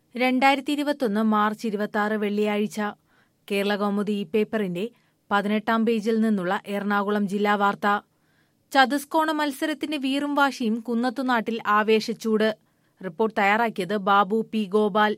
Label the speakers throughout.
Speaker 1: 2021 March 26 വെള്ളിയാഴ്ച കേരളകൗമുദി ഈ പേപ്പറിന്റെ 18-ാം പേജിൽ നിന്നുള്ള എറണാകുളം ജില്ലാ വാർത്ത. ചതുസ്കോണ മത്സരത്തിന്റെ വീറും വാശിയും കുന്നത്തുനാട്ടിൽ ആവേശച്ചൂട്. റിപ്പോർട്ട് തയ്യാറാക്കിയത് ബാബു പി ഗോപാൽ.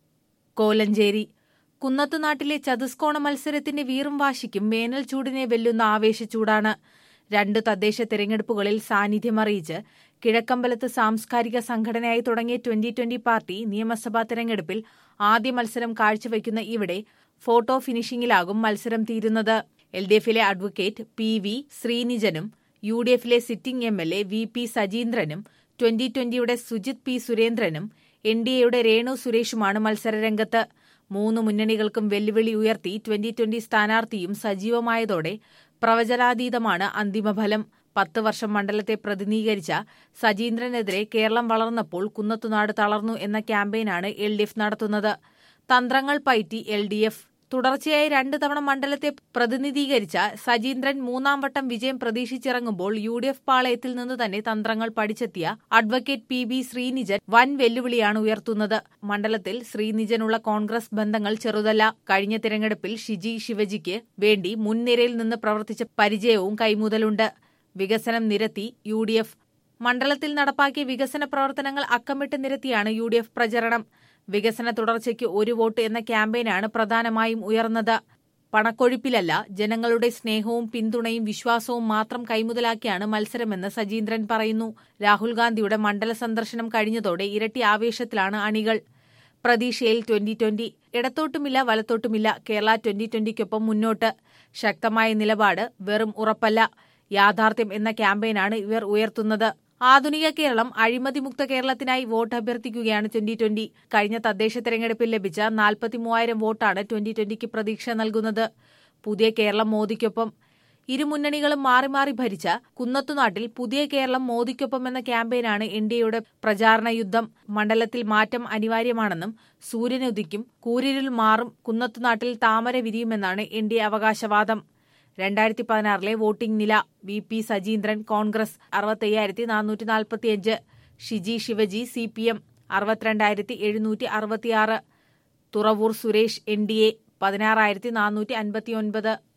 Speaker 1: കോലഞ്ചേരി. കുന്നത്തുനാട്ടിലെ ചതുസ്കോണ മത്സരത്തിന്റെ വീറും വാശിക്കും വേനൽ ചൂടിനെ വെല്ലുന്ന ആവേശച്ചൂടാണ്. 2 തദ്ദേശ തെരഞ്ഞെടുപ്പുകളിൽ സാന്നിധ്യമറിയിച്ച് കിഴക്കമ്പലത്ത് സാംസ്കാരിക സംഘടനയായി തുടങ്ങിയ 2020 പാർട്ടി നിയമസഭാ തെരഞ്ഞെടുപ്പിൽ ആദ്യ മത്സരം കാഴ്ചവെക്കുന്ന ഇവിടെ ഫോട്ടോ ഫിനിഷിംഗിലാകും മത്സരം തീരുന്നത്. LDFിലെ അഡ്വക്കേറ്റ് PV ശ്രീനിജനും UDFിലെ സിറ്റിംഗ് MLA VP സജീന്ദ്രനും 2020യുടെ സുജിത് P സുരേന്ദ്രനും NDAയുടെ രേണു സുരേഷുമാണ് മത്സരരംഗത്ത്. 3 മുന്നണികൾക്കും വെല്ലുവിളി ഉയർത്തി 2020 സ്ഥാനാർത്ഥിയും സജീവമായതോടെ പ്രവചനാതീതമാണ് അന്തിമഫലം. 10 വർഷം മണ്ഡലത്തെ പ്രതിനിധീകരിച്ച സജീന്ദ്രനെതിരെ കേരളം വളർന്നപ്പോൾ കുന്നത്തുനാട് തളർന്നു എന്ന ക്യാമ്പയിനാണ് LDF നടത്തുന്നത്. തന്ത്രങ്ങൾ പയറ്റി LDF. തുടർച്ചയായി 2 തവണ മണ്ഡലത്തെ പ്രതിനിധീകരിച്ച സജീന്ദ്രൻ 3-ാം വട്ടം വിജയം പ്രതീക്ഷിച്ചിറങ്ങുമ്പോൾ UDF പാളയത്തിൽ നിന്ന് തന്നെ തന്ത്രങ്ങൾ പഠിച്ചെത്തിയ അഡ്വക്കേറ്റ് PV ശ്രീനിജൻ വൻ വെല്ലുവിളിയാണ് ഉയർത്തുന്നത്. മണ്ഡലത്തിൽ ശ്രീനിജനുള്ള കോൺഗ്രസ് ബന്ധങ്ങൾ ചെറുതല്ല. കഴിഞ്ഞ തിരഞ്ഞെടുപ്പിൽ ഷിജി ശിവജിക്ക് വേണ്ടി മുൻനിരയിൽ നിന്ന് പ്രവർത്തിച്ച പരിചയവും കൈമുതലുണ്ട്. വികസനം നിരത്തി UDF. മണ്ഡലത്തിൽ നടപ്പാക്കിയ വികസന പ്രവർത്തനങ്ങൾ അക്കമിട്ട് നിരത്തിയാണ് UDF പ്രചരണം. വികസന തുടർച്ചയ്ക്ക് 1 വോട്ട് എന്ന ക്യാമ്പയിനാണ് പ്രധാനമായും ഉയർന്നത്. പണക്കൊഴുപ്പിലല്ല, ജനങ്ങളുടെ സ്നേഹവും പിന്തുണയും വിശ്വാസവും മാത്രം കൈമുതലാക്കിയാണ് മത്സരമെന്ന് സജീന്ദ്രൻ പറയുന്നു. രാഹുൽ ഗാന്ധിയുടെ മണ്ഡല സന്ദർശനം കഴിഞ്ഞതോടെ ഇരട്ടി ആവേശത്തിലാണ് അണികൾ. പ്രതീക്ഷയിൽ 2020. ഇടത്തോട്ടുമില്ല വലത്തോട്ടുമില്ല, കേരള 2020ക്കൊപ്പം മുന്നോട്ട്. ശക്തമായ നിലപാട്, വെറും ഉറപ്പല്ല, യാഥാർത്ഥ്യം എന്ന ക്യാമ്പയിനാണ് ഇവർ ഉയർത്തുന്നത്. ആധുനിക കേരളം, അഴിമതിമുക്ത കേരളത്തിനായി വോട്ട് അഭ്യർത്ഥിക്കുകയാണ് 2020. കഴിഞ്ഞ തദ്ദേശ തെരഞ്ഞെടുപ്പിൽ ലഭിച്ച 43,000 വോട്ടാണ് 2020ക്ക് പ്രതീക്ഷ നൽകുന്നത്. പുതിയ കേരളം മോദിക്കൊപ്പം. ഇരു മുന്നണികളും മാറി മാറി ഭരിച്ച കുന്നത്തുനാട്ടിൽ പുതിയ കേരളം മോദിക്കൊപ്പം എന്ന ക്യാമ്പയിനാണ് NDAയുടെ പ്രചാരണ യുദ്ധം. മണ്ഡലത്തിൽ മാറ്റം അനിവാര്യമാണെന്നും സൂര്യനുദിക്കും, കൂരിരുൾ മാറും, കുന്നത്തുനാട്ടിൽ താമര വിരിയുമെന്നാണ് NDA അവകാശവാദം. 2016ലെ വോട്ടിംഗ് നില. VP Sajeendran Congress 65,445, Shiji Shivaji CPM 62,766, Thuravoor Suresh NDA 16,459.